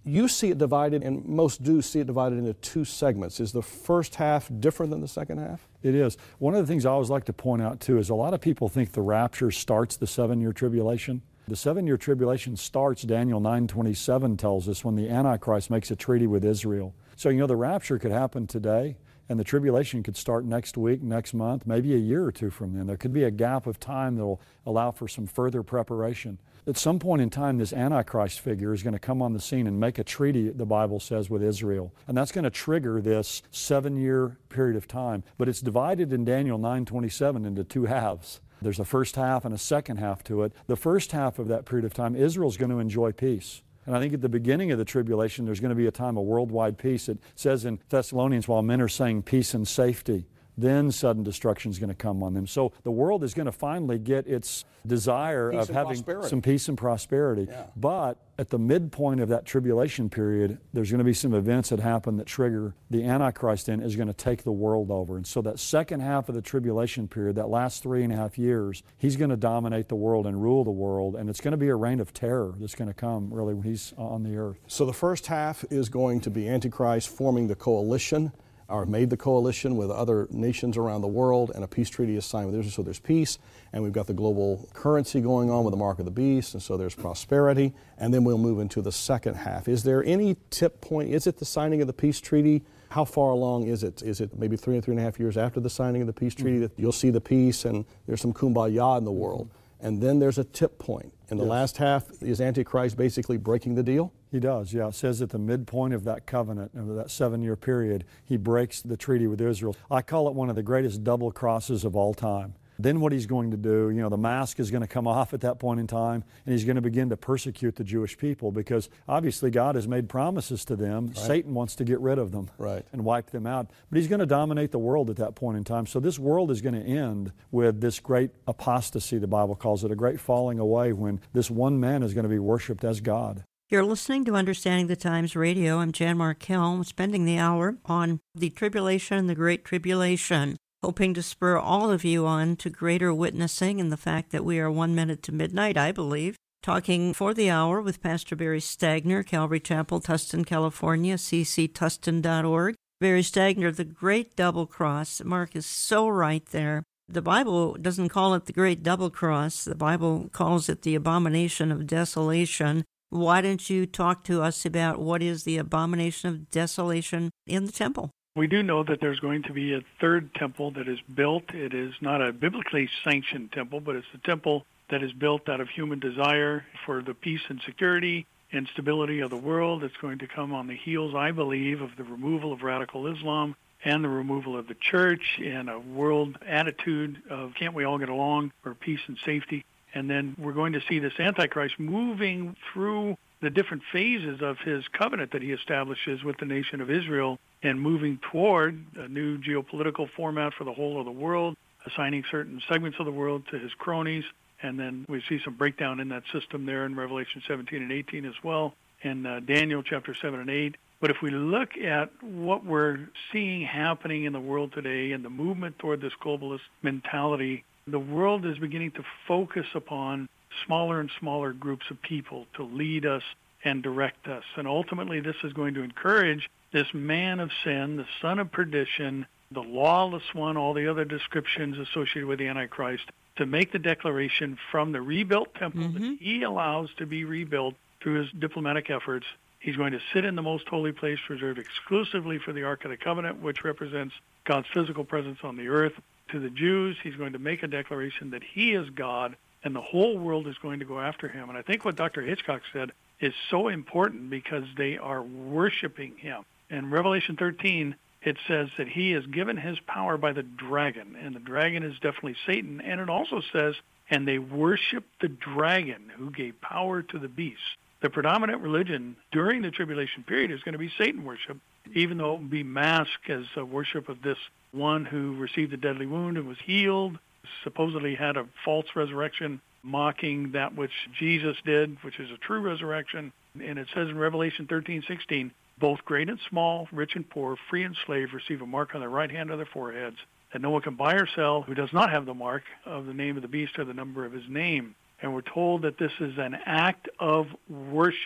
You see it divided, and most do see it divided into two segments. Is the first half different than the second half? It is. One of the things I always like to point out, too, is a lot of people think the rapture starts the seven-year tribulation. The seven-year tribulation starts, Daniel nine twenty-seven tells us, when the Antichrist makes a treaty with Israel. So, you know, the rapture could happen today, and the tribulation could start next week, next month, maybe a year or two from then. There could be a gap of time that will allow for some further preparation. At some point in time, this Antichrist figure is going to come on the scene and make a treaty, the Bible says, with Israel. And that's going to trigger this seven-year period of time. But it's divided in Daniel nine twenty-seven into two halves. There's a first half and a second half to it. The first half of that period of time, Israel's going to enjoy peace. And I think at the beginning of the tribulation, there's going to be a time of worldwide peace. It says in Thessalonians, while men are saying peace and safety, then sudden destruction is going to come on them. So the world is going to finally get its desire peace of having prosperity. some peace and prosperity. Yeah. But at the midpoint of that tribulation period, there's going to be some events that happen that trigger the Antichrist in is going to take the world over. And so that second half of the tribulation period, that last three and a half years, he's going to dominate the world and rule the world. And it's going to be a reign of terror that's going to come really when he's on the earth. So the first half is going to be Antichrist forming the coalition, or made the coalition with other nations around the world, and a peace treaty is signed with Israel, so there's peace, and we've got the global currency going on with the mark of the beast, and so there's prosperity, and then we'll move into the second half. Is there any tip point? Is it the signing of the peace treaty? How far along is it? Is it maybe three or three and a half years after the signing of the peace treaty that you'll see the peace and there's some kumbaya in the world? And then there's a tip point. In the Yes. last half, is Antichrist basically breaking the deal? He does, yeah. It says at the midpoint of that covenant, of that seven-year period, he breaks the treaty with Israel. I call it one of the greatest double crosses of all time. Then what he's going to do, you know, the mask is going to come off at that point in time, and he's going to begin to persecute the Jewish people because obviously God has made promises to them. Right. Satan wants to get rid of them right. and wipe them out. But he's going to dominate the world at that point in time. So this world is going to end with this great apostasy, the Bible calls it, a great falling away when this one man is going to be worshipped as God. You're listening to Understanding the Times Radio. I'm Jan Markell, spending the hour on the tribulation and the Great Tribulation, hoping to spur all of you on to greater witnessing and the fact that we are one minute to midnight, I believe. Talking for the hour with Pastor Barry Stagner, Calvary Chapel, Tustin, California, c c tustin dot org. Barry Stagner, the Great Double Cross. Mark is so right there. The Bible doesn't call it the Great Double Cross. The Bible calls it the abomination of desolation. Why don't you talk to us about what is the abomination of desolation in the temple? We do know that there's going to be a third temple that is built. It is not a biblically sanctioned temple, but it's a temple that is built out of human desire for the peace and security and stability of the world. It's going to come on the heels, I believe, of the removal of radical Islam and the removal of the church and a world attitude of can't we all get along for peace and safety. And then we're going to see this Antichrist moving through the different phases of his covenant that he establishes with the nation of Israel and moving toward a new geopolitical format for the whole of the world, assigning certain segments of the world to his cronies. And then we see some breakdown in that system there in Revelation seventeen and eighteen as well, and uh, Daniel chapter seven and eight. But if we look at what we're seeing happening in the world today and the movement toward this globalist mentality, the world is beginning to focus upon smaller and smaller groups of people to lead us and direct us. And ultimately, this is going to encourage this man of sin, the son of perdition, the lawless one, all the other descriptions associated with the Antichrist, to make the declaration from the rebuilt temple mm-hmm. that he allows to be rebuilt through his diplomatic efforts. He's going to sit in the most holy place reserved exclusively for the Ark of the Covenant, which represents God's physical presence on the earth. To the Jews, he's going to make a declaration that he is God, and the whole world is going to go after him. And I think what Doctor Hitchcock said is so important because they are worshiping him. In Revelation thirteen, it says that he is given his power by the dragon, and the dragon is definitely Satan. And it also says, and they worship the dragon who gave power to the beast. The predominant religion during the tribulation period is going to be Satan worship, even though it will be masked as a worship of this one who received a deadly wound and was healed, supposedly had a false resurrection, mocking that which Jesus did, which is a true resurrection. And it says in Revelation thirteen sixteen, both great and small, rich and poor, free and slave, receive a mark on their right hand or their foreheads, that no one can buy or sell who does not have the mark of the name of the beast or the number of his name. And we're told that this is an act of worship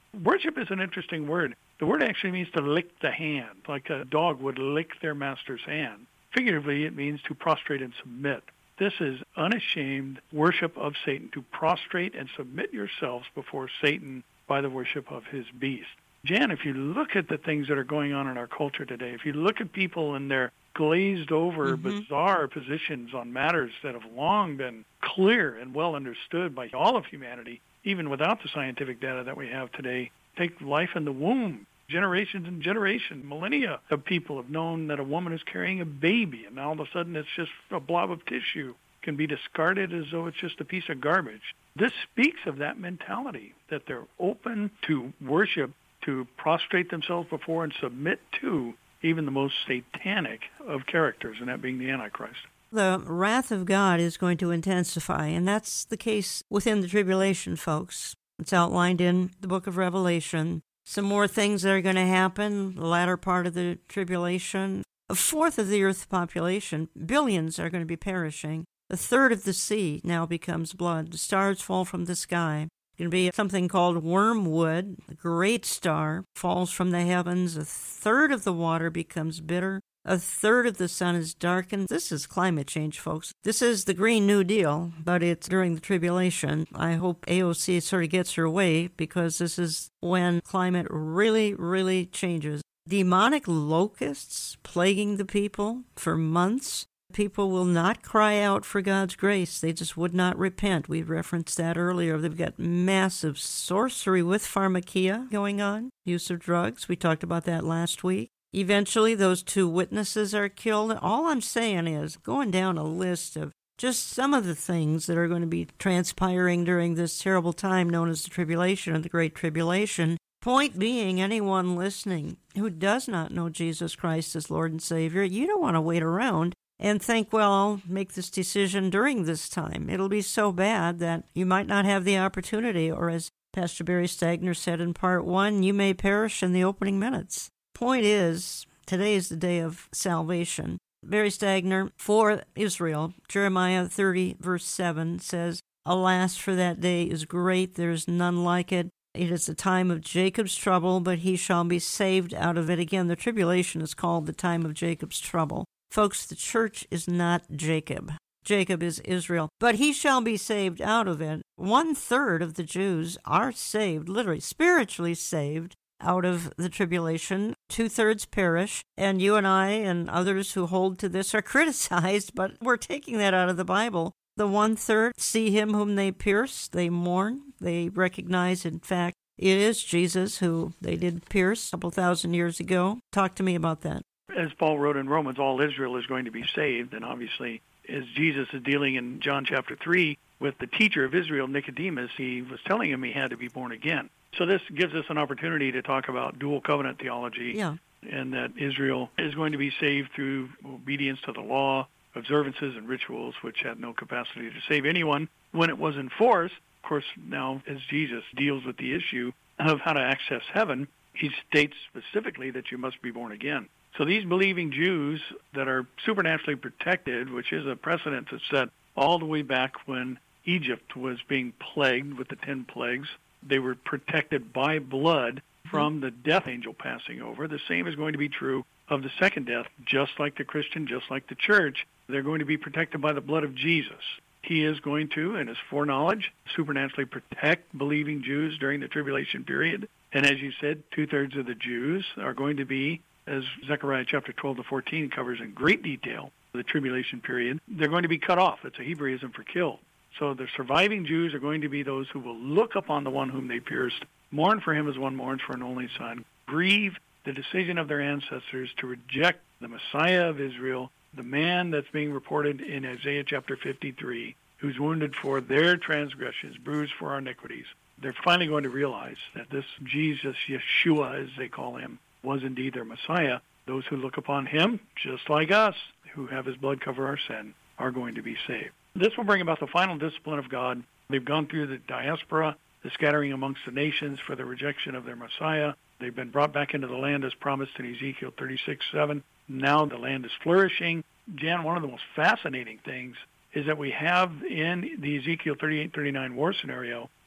Worship is an interesting word. The word actually means to lick the hand, like a dog would lick their master's hand. Figuratively, it means to prostrate and submit. This is unashamed worship of Satan, to prostrate and submit yourselves before Satan by the worship of his beast. Jan, if you look at the things that are going on in our culture today, if you look at people in their glazed over, mm-hmm. bizarre positions on matters that have long been clear and well understood by all of humanity, even without the scientific data that we have today, take life in the womb. Generations and generations, millennia of people have known that a woman is carrying a baby, and all of a sudden it's just a blob of tissue, can be discarded as though it's just a piece of garbage. This speaks of that mentality, that they're open to worship, to prostrate themselves before and submit to even the most satanic of characters, and that being the Antichrist. The wrath of God is going to intensify, and that's the case within the tribulation, folks. It's outlined in the book of Revelation. Some more things that are going to happen, the latter part of the tribulation. A fourth of the earth's population, billions, are going to be perishing. A third of the sea now becomes blood. The stars fall from the sky. It's going to be something called wormwood. A great star falls from the heavens. A third of the water becomes bitter. A third of the sun is darkened. This is climate change, folks. This is the Green New Deal, but it's during the tribulation. I hope A O C sort of gets her way, because this is when climate really, really changes. Demonic locusts plaguing the people for months. People will not cry out for God's grace. They just would not repent. We referenced that earlier. They've got massive sorcery with pharmakia going on, use of drugs. We talked about that last week. Eventually, those two witnesses are killed. All I'm saying is going down a list of just some of the things that are going to be transpiring during this terrible time known as the tribulation and the Great Tribulation. Point being, anyone listening who does not know Jesus Christ as Lord and Savior, you don't want to wait around and think, well, I'll make this decision during this time. It'll be so bad that you might not have the opportunity, or as Pastor Barry Stagner said in part one, you may perish in the opening minutes. Point is, today is the day of salvation. Barry Stagner, for Israel, Jeremiah thirty, verse seven says, "Alas, for that day is great, there is none like it. It is the time of Jacob's trouble, but he shall be saved out of it." Again, the tribulation is called the time of Jacob's trouble. Folks, the church is not Jacob. Jacob is Israel, but he shall be saved out of it. One third of the Jews are saved, literally, spiritually saved, out of the tribulation. Two-thirds perish, and you and I and others who hold to this are criticized, but we're taking that out of the Bible. The one-third see him whom they pierce, they mourn, they recognize, in fact, it is Jesus who they did pierce a couple thousand years ago. Talk to me about that. As Paul wrote in Romans, all Israel is going to be saved, and obviously, as Jesus is dealing in John chapter three with the teacher of Israel, Nicodemus, he was telling him he had to be born again. So this gives us an opportunity to talk about dual covenant theology, yeah. and that Israel is going to be saved through obedience to the law, observances, and rituals, which had no capacity to save anyone when it was enforced. Of course, now as Jesus deals with the issue of how to access heaven, he states specifically that you must be born again. So these believing Jews that are supernaturally protected, which is a precedent that's set all the way back when Egypt was being plagued with the ten plagues, they were protected by blood from the death angel passing over. The same is going to be true of the second death, just like the Christian, just like the church. They're going to be protected by the blood of Jesus. He is going to, in his foreknowledge, supernaturally protect believing Jews during the tribulation period. And as you said, two-thirds of the Jews are going to be, as Zechariah chapter twelve to fourteen covers in great detail, the tribulation period, they're going to be cut off. It's a Hebraism for killed. So the surviving Jews are going to be those who will look upon the one whom they pierced, mourn for him as one mourns for an only son, grieve the decision of their ancestors to reject the Messiah of Israel, the man that's being reported in Isaiah chapter fifty-three, who's wounded for their transgressions, bruised for our iniquities. They're finally going to realize that this Jesus, Yeshua, as they call him, was indeed their Messiah. Those who look upon him, just like us, who have his blood cover our sin, are going to be saved. This will bring about the final discipline of God. They've gone through the diaspora, the scattering amongst the nations for the rejection of their Messiah. They've been brought back into the land as promised in Ezekiel thirty-six seven. Now the land is flourishing. Jan, one of the most fascinating things is that we have in the Ezekiel thirty-eight thirty-nine war scenario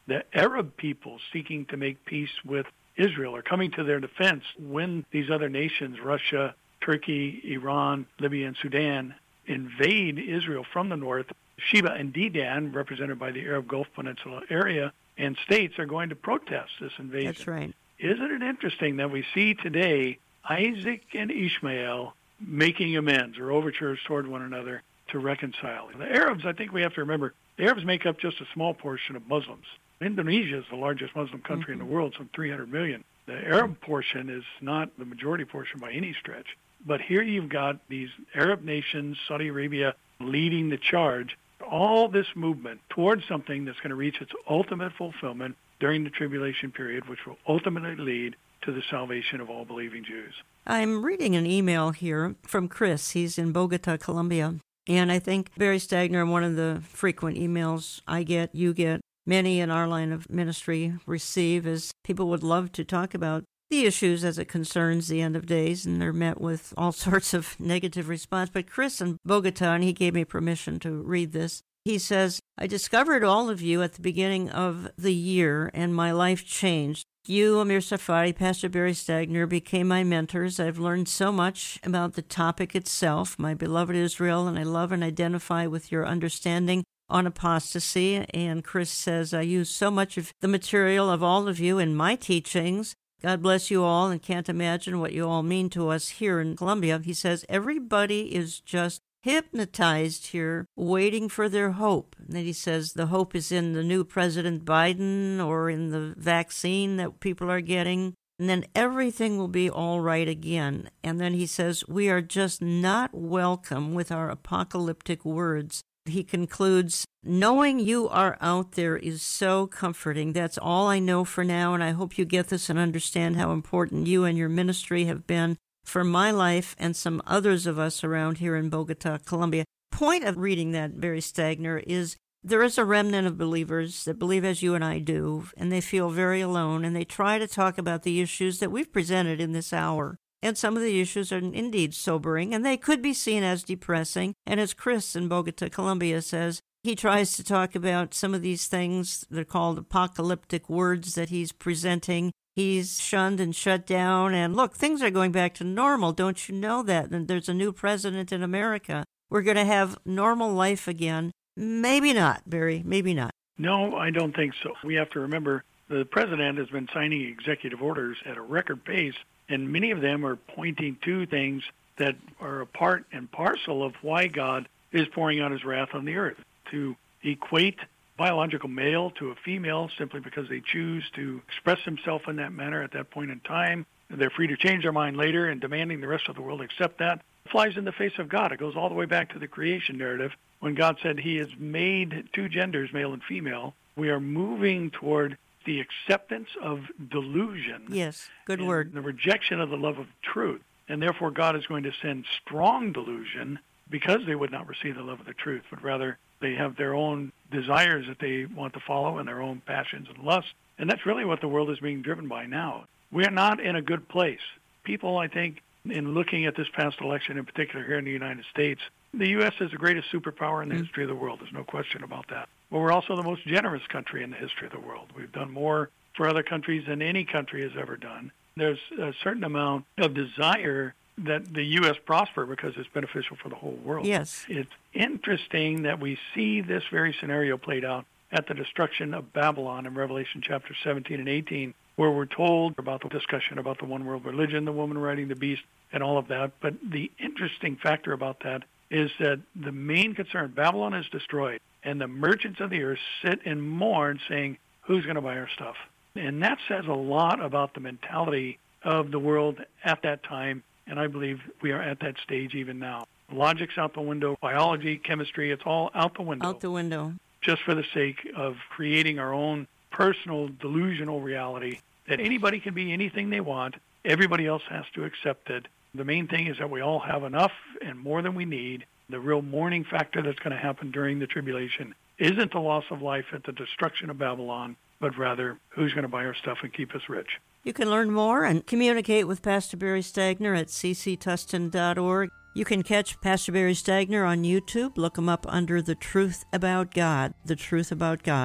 the Arab people seeking to make peace with Israel are coming to their defense when these other nations, Russia, Turkey, Iran, Libya, and Sudan, invade Israel from the north. Sheba and Dedan, represented by the Arab Gulf Peninsula area, and states are going to protest this invasion. That's right. Isn't it interesting that we see today Isaac and Ishmael making amends or overtures toward one another to reconcile? The Arabs, I think we have to remember, the Arabs make up just a small portion of Muslims. Indonesia is the largest Muslim country mm-hmm. in the world, some three hundred million. The Arab portion is not the majority portion by any stretch. But here you've got these Arab nations, Saudi Arabia, leading the charge, all this movement towards something that's going to reach its ultimate fulfillment during the tribulation period, which will ultimately lead to the salvation of all believing Jews. I'm reading an email here from Chris. He's in Bogota, Colombia. And I think Barry Stagner, one of the frequent emails I get, you get, many in our line of ministry receive, is people would love to talk about the issues as it concerns the end of days, and they're met with all sorts of negative response. But Chris in Bogota, and he gave me permission to read this, he says, I discovered all of you at the beginning of the year, and my life changed. You, Amir Safari, Pastor Barry Stagner, became my mentors. I've learned so much about the topic itself, my beloved Israel, and I love and identify with your understanding on apostasy. And Chris says, I use so much of the material of all of you in my teachings. God bless you all, and can't imagine what you all mean to us here in Colombia. He says, everybody is just hypnotized here, waiting for their hope. And then he says the hope is in the new President Biden or in the vaccine that people are getting. And then everything will be all right again. And then he says, we are just not welcome with our apocalyptic words. He concludes, knowing you are out there is so comforting. That's all I know for now, and I hope you get this and understand how important you and your ministry have been for my life and some others of us around here in Bogota, Colombia. Point of reading that, Barry Stagner, is there is a remnant of believers that believe as you and I do, and they feel very alone, and they try to talk about the issues that we've presented in this hour. And some of the issues are indeed sobering, and they could be seen as depressing. And as Chris in Bogota, Colombia says, he tries to talk about some of these things. They're called apocalyptic words that he's presenting. He's shunned and shut down. And look, things are going back to normal. Don't you know that? And there's a new president in America. We're going to have normal life again. Maybe not, Barry. Maybe not. No, I don't think so. We have to remember the president has been signing executive orders at a record pace, and many of them are pointing to things that are a part and parcel of why God is pouring out his wrath on the earth. To equate biological male to a female simply because they choose to express themselves in that manner at that point in time. They're free to change their mind later, and demanding the rest of the world accept that flies in the face of God. It goes all the way back to the creation narrative when God said he has made two genders, male and female. We are moving toward the acceptance of delusion. Yes, good word. The rejection of the love of truth. And therefore God is going to send strong delusion because they would not receive the love of the truth, but rather they have their own desires that they want to follow and their own passions and lusts. And that's really what the world is being driven by now. We're not in a good place. People, I think, in looking at this past election, in particular here in the United States, the U S is the greatest superpower in the mm-hmm. history of the world. There's no question about that. But we're also the most generous country in the history of the world. We've done more for other countries than any country has ever done. There's a certain amount of desire that the U S prosper because it's beneficial for the whole world. Yes. It's interesting that we see this very scenario played out at the destruction of Babylon in Revelation chapter seventeen and eighteen, where we're told about the discussion about the one world religion, the woman riding the beast, and all of that. But the interesting factor about that is that the main concern, Babylon is destroyed, and the merchants of the earth sit and mourn, saying, who's going to buy our stuff? And that says a lot about the mentality of the world at that time, and I believe we are at that stage even now. Logic's out the window, biology, chemistry, it's all out the window. Out the window. Just for the sake of creating our own personal delusional reality that anybody can be anything they want, everybody else has to accept it. The main thing is that we all have enough and more than we need. The real mourning factor that's going to happen during the tribulation isn't the loss of life at the destruction of Babylon, but rather who's going to buy our stuff and keep us rich. You can learn more and communicate with Pastor Barry Stagner at c c tustin dot org. You can catch Pastor Barry Stagner on YouTube. Look him up under The Truth About God. The Truth About God.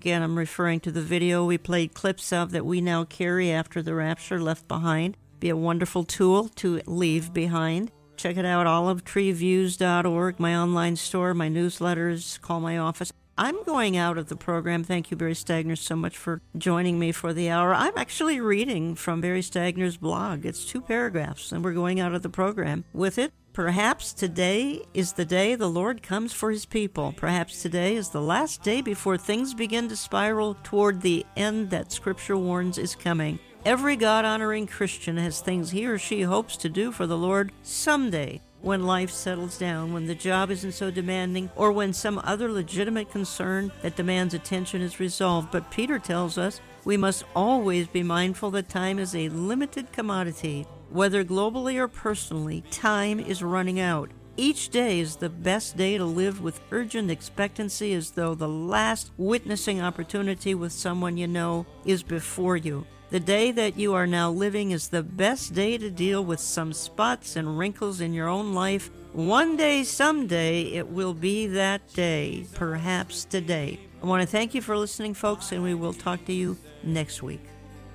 Again, I'm referring to the video we played clips of that we now carry after the rapture, Left Behind. Be a wonderful tool to leave behind. Check it out, olive tree views dot org, my online store, my newsletters, call my office. I'm going out of the program. Thank you, Barry Stagner, so much for joining me for the hour. I'm actually reading from Barry Stagner's blog. It's two paragraphs, and we're going out of the program with it. Perhaps today is the day the Lord comes for his people. Perhaps today is the last day before things begin to spiral toward the end that Scripture warns is coming. Every God-honoring Christian has things he or she hopes to do for the Lord someday, when life settles down, when the job isn't so demanding, or when some other legitimate concern that demands attention is resolved. But Peter tells us we must always be mindful that time is a limited commodity. Whether globally or personally, time is running out. Each day is the best day to live with urgent expectancy, as though the last witnessing opportunity with someone you know is before you. The day that you are now living is the best day to deal with some spots and wrinkles in your own life. One day, someday, it will be that day, perhaps today. I want to thank you for listening, folks, and we will talk to you next week.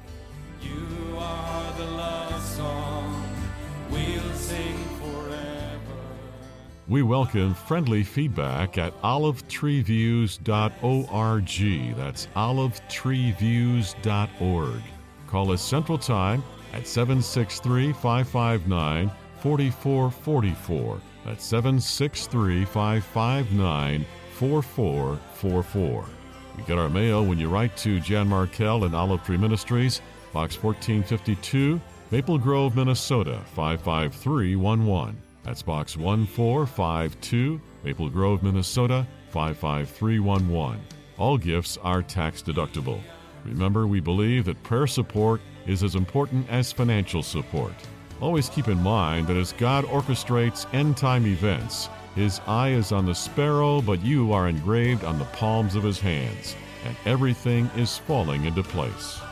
You are the love song we'll sing forever. We welcome friendly feedback at olive tree views dot org. That's olive tree views dot org. Call us Central Time at seven six three, five five nine, four four four four. That's seven six three, five five nine, four four four four. You get our mail when you write to Jan Markell and Olive Tree Ministries, Box fourteen fifty-two, Maple Grove, Minnesota, five five three one one. That's Box one four five two, Maple Grove, Minnesota, five five three one one. All gifts are tax deductible. Remember, we believe that prayer support is as important as financial support. Always keep in mind that as God orchestrates end-time events, his eye is on the sparrow, but you are engraved on the palms of his hands, and everything is falling into place.